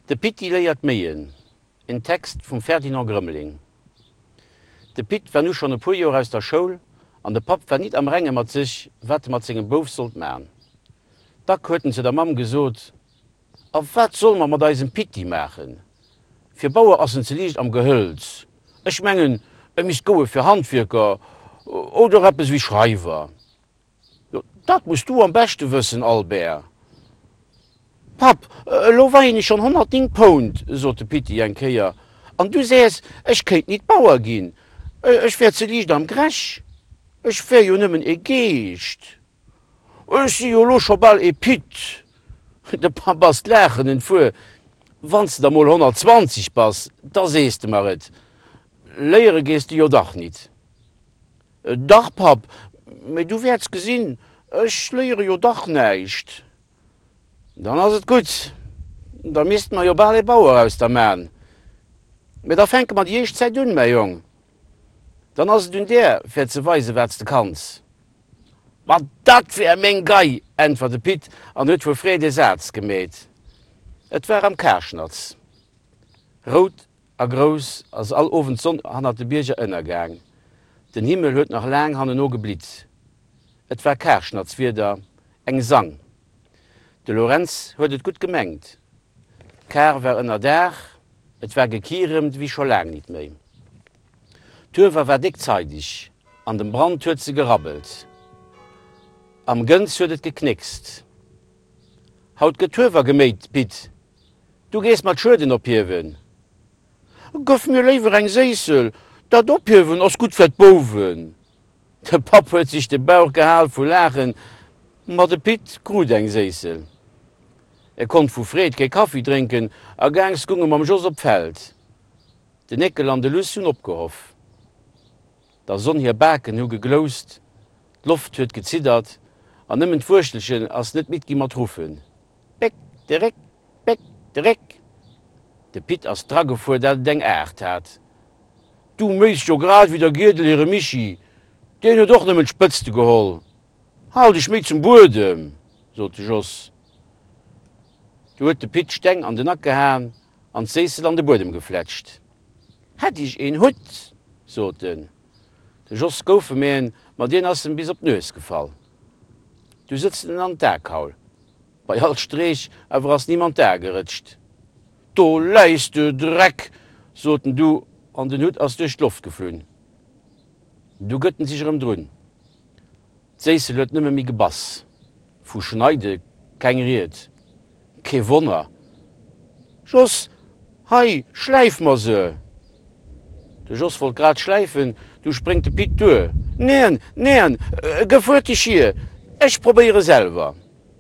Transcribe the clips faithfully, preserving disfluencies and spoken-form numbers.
De Pitti leiert Meien, en Text vum Ferdinand Grömmling. De Pitt war nu schon e puer Joer aus der Schoul, an de Pap war net am Renge mat sich, wat mat segem Bouf sollt machen. Da hueten ze der Mam gesot: „A wat soll man mat eisen Pitti machen? Fir Bauer assen ze liicht am Gehölz. Ech menggen, e mis goe fir Handwirker oder appes wie Schreiwer. Dat musst du am beste wëssen, Albert. Pap, äh, lo wein ich schon hundertzehn Pound, so de Pitti en Keier. An du sees, ech keit niet Bauer gin. Ech wär ze liicht am Grech. Ech wär jo nëmmen e Geicht. Ech si jo loch ball e Pitt. De Papas lächen en fuer, wannst da moll hundertzwanzig pass, da seeste mar et. Léiere geest du jo dach niet. Dach, Pap, mei du wärst gesinn, ech leiere jo dach neicht. Dann ass et gut, da mist ma jo ball e Bauer aus der Mäen. Me da fenke mat jeich Zäit dun, mei Jong. Dann ass dun der fir ze weise wärst de Kanz. Ma dat wär még Gei, entwer de Pitt an huet vu Fréde Säz geméet. Et wär am Kerschnatz. Rot a gros ass all ofwen Sonn han de Bierger ënnergang. Den Himmel huet nach Läng han no geblit. Et wär Kerschnatz wieder eng Sang. De Lorenz huet et gut gemengt. Kär wär ënner der, et wär gekieremt wie scho Läng niet méi. D'Uewer wär dickzeitig, an dem Brand huet ze gerabbelt. Am Gënz huet et geknickst. Haut get'Uewer geméit, Pitt. Du geest mat Schulden opiewen. Gouf mir leiwer eng Seissel, dat opiewen ass gut fir d'Bowen. De Pap huet sich de Bauch gehaal vu Lachen, mat de Pitt grut eng Seissel. Er kon vu Fréet kei Kaffee trinken, a gangs gungem am Joss opfeld. De Nickel an de Lus hun opgehoff. Der Sonn hier Baken hu geglost, d'Loft huet gezittert, an nëmmen d'Wurstelchen ass net mit gimmer truffen. Beck, direk, beck, direk. De Pitt ass Drage vor dat deng Äert hat. Du meist jo grad wie der Gierdel ihre Michi, den huet doch nëmmen spëtzte geholl. Hal dich mit zum Bodem, so de Joss. Du huet de Pitt steng an den Nack gehaan, an d'Seissel an de Bodem gefletscht. Hätt ich een Hut, so den. De Joss goufe méen, mat den assen bis op Nøes gefall. Du sitzen an d'Äkaul. Bei all Streech awer ass niemand ärgerëtcht. Do leist du Dreck, soten du an den Hut ass duch Luft geflünn. Du gëtten sichm drun. D'Seissel huet nëmme mi gebass. Fu Schneide, keng Riet. Ke Wonner. Joss, hei, schleif ma se. De Joss wollt grad schleifen, du springt de Pitt due. Neen, neen, äh, gefuert dich hier. Ech probiere selber.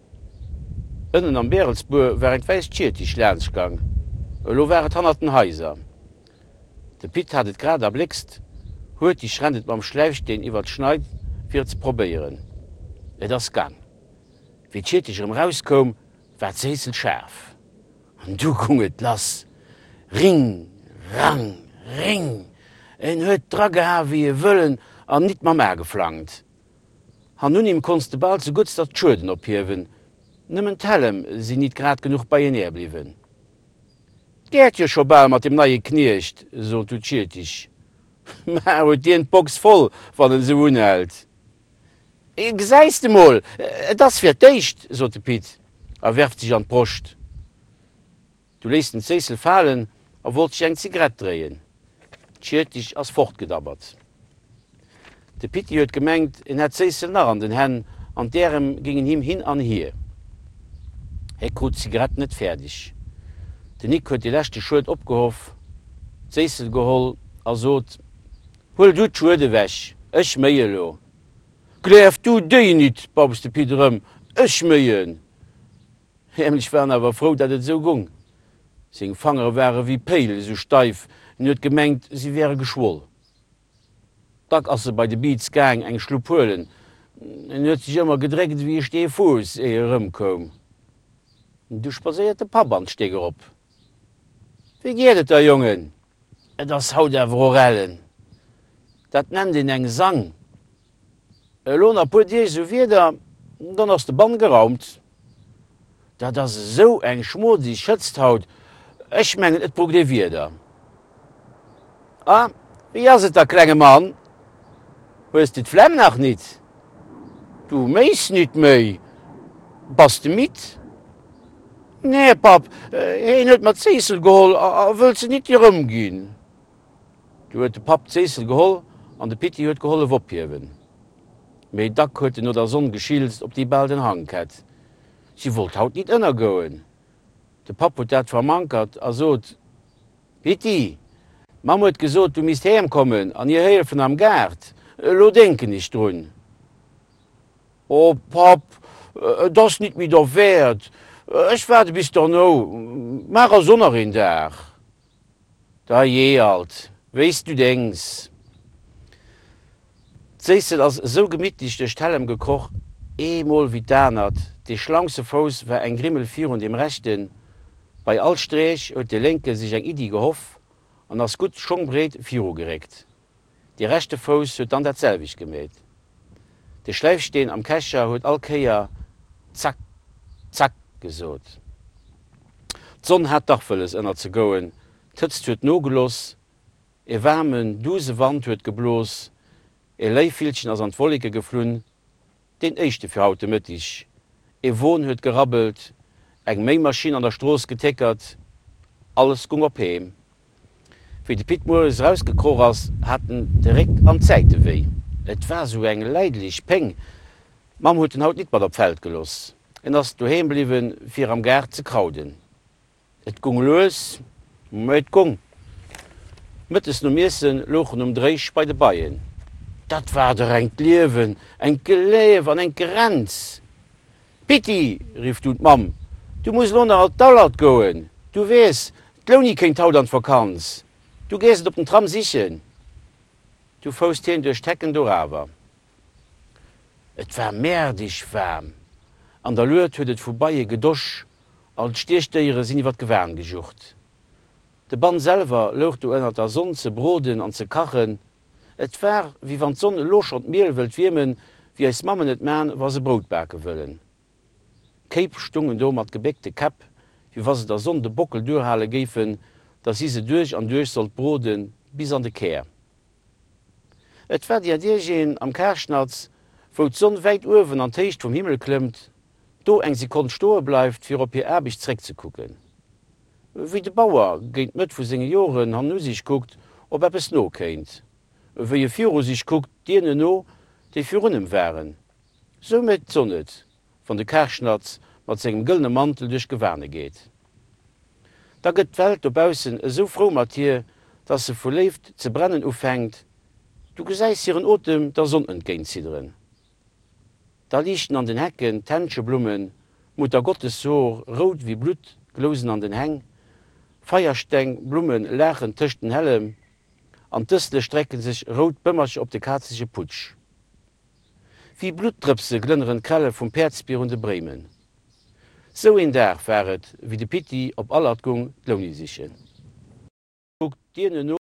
Innen am Berelsbuer wär eng weis tschiertig Lernschgang. Lo wäret hannerten Heiser. De Pitt hat et grad erblickst, huet die schrendet mam Schleifsteen iwwer d'Schneid fir ze probieren. Et ass gang. Wie tschiertigem rauskom, wär d'Seissel schärf. An du kunget lass. Ring, rang, ring. En huet Drage ha wie e wëllen an nit ma Mä geflankt. Han nun im konst de bald so gut dat Schulden opiewen. Nëmmen tellem si niet grad genug bei en erbliwen. Gärt jo scho ball mat dem neie Kniecht, so du tschiertig. Ma huet Di en Box voll wann den se unhält. Ik seiste moll, das fir deicht, so de Pitt, er werft sich an d'Procht. Du leist den Seissel fallen, er wollt sich eng Zigarett drehen. Tschiertig ass fortgedabbert. De Pitti huet gemengt en het Seissel nach an den Hänn, an derem gingen him hin an hier. Er krut Zigaretten net fertig. De Nick huet die lächte Schuld opgehoff, Seissel geholl, er sot: „Hol du d'Schuede wäch, ech meie lo." „Gläf du déi nit", babs de Pitt rëm, „ech meien." Ämlich wären awer froh, dat et so gung. Seng Fanger wäre wie Peil so steif, en huet gemengt, sie wäre geschwoll. Dag ass se bei de Beats gang eng Schlupuelen, en huet sich ëmmer gedrégt wie e stee Fuß e er ëmkom. Du spaséiert de Pabandsteger op. Wie gehtet der Jungen? Et ass haut der Vorellen. Dat nennt den eng Sang. E Lohner pu Dir so wieder, dann ass de Band geraumt. Dat ass so eng Schmod sie schëtzt haut, Ech menggen et Pro de wieder. Ah, wie as et der klenge Mann? Wost dit Flemm nach net? Du meist niet méi. Bas de mit? Nee, pap, een huet mat Zeesel geholl, a wëll ze net hierëm ginn. Du huet de pap Zeesel geholl an de Pitti huet geholle ophiwen. Mei Dack huet no der Sonn geschielst op die Bel den Hang hett. Sie wollt haut niet ënner goen. De pap huet dat vermankert a sot: Pitti, Mam huet gesot, du mist heem kommen an ihr Helfen am Gerd. Lo denken nicht runn. O pap, das nicht mi der wert. Ech werde bis der no, Mar a Sonnerin der. Da je alt, weist du denkst. Zeesel ass so gemidlich de Stellem gekoch, emol wie dannnert, de schlankse Fos war eng Grimmel vir und dem Rechten, bei Altstrech huet de Lenke sich eng Idi gehoff, an ass gut schongbreet Firo geregt. Die rechte Fos huet dann derselwich geméet. De Schleifsteen am Kächer huet Alkeier zack, zack gesot. D'Sonn hat dachëlles ënner ze goen, tëtzt huet no geloss, e wärmen duse Wand huet geblos, e Leiifilchen ass an d'Wolleke geflunn, den éichte fir haute mëttich. E Wohn huet gerabbelt, eng Méimaschine an der Stroos geteckert, alles gung op heem. Wie de Pitmoes rausgekror ass, hatten direkt an Zäite wéi. Et war so eng leidlich peng. Mam huet den haut net mat op Feld geloss. En ass du heem bliwen fir am Gär ze krauden. Et gung loes, et gung. Mëttes no Meessen lochen um Dreich bei de Beien. Dat war der eng Liewen, eng Geleef an eng Grenz. Pitti, rief du Mam, du musst lonner alt Dallat goen. Du wees, d'Loni kenint haut an Vakanz. Du geest op den Tram sichen. Du faust heen duch Tecken do awer. Et war merdig wärm. An der Luet huet et vorbeiie gedosch, als Steechteiere sinn iwwer gewern gesucht. De Bandselver loucht du ënner der Sonn ze broden an ze kachen. Et war wie wann d'Sonne loch an Meel wëlt wiemen, wie eis Mammen et Män was se Brotberke wëllen. Keip stungen do mat gebekte Kap, wie was se der Sonn de Bockel duerhale géfen, dat si se duerch an duerch sollt broden bis an de Keer. Et war Dir Dirgéen am Kerschnatz, wo d'Sonn wäit Uwen an d'Teicht vom Himmel klemmt, do eng se kon stoe bleifft fir op hi erbig zréck ze kucken. Wie de Bauer géint mët vu senge Joren han nu sich guckt, ob er es no kéint. Wéi je Viro sich guckt, Diene no, déi fir runnem wären. So met zonnet, van de Kerschnatz mat segem gëllne Mantel duch Gewerne geht. Da gëtt Welt opbausen so froh mat hier, dat se verleeft ze brennen ufhängt, du gesäist hireieren Otem der Sonn entgéint zideren. Da lichten an den Hecken Täntsche Blumen, Mutter Gottes Soor, rot wie Blut, glosen an den Häng, Feiersteng, Blumen lächen töchten hellem, an Tëstle strecken sich rot Bëmmerch op de katzesche Putsch. Wie Bluttrëpse glënneren Krelle vum Perzbier und de Bremen. So en der wäret, wie de Pitti op Allergung Loni sichen. Guckt Dir no